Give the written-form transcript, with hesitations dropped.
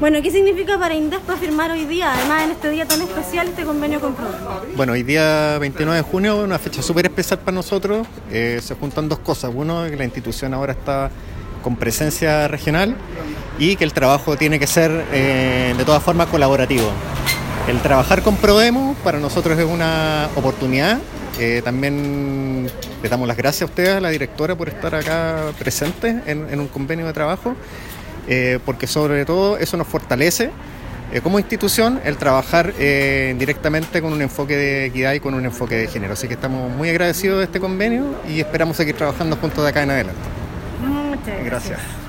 Bueno, ¿qué significa para Indespa firmar hoy día, además en este día tan especial, este convenio con Prodemo? Bueno, hoy día 29 de junio, una fecha súper especial para nosotros. Se juntan dos cosas. Uno, que la institución ahora está con presencia regional y que el trabajo tiene que ser de todas formas colaborativo. El trabajar con Prodemo para nosotros es una oportunidad. También le damos las gracias a ustedes, a la directora, por estar acá presente en un convenio de trabajo, porque sobre todo eso nos fortalece como institución el trabajar directamente con un enfoque de equidad y con un enfoque de género. Así que estamos muy agradecidos de este convenio y esperamos seguir trabajando juntos de acá en adelante. Muchas gracias. Gracias.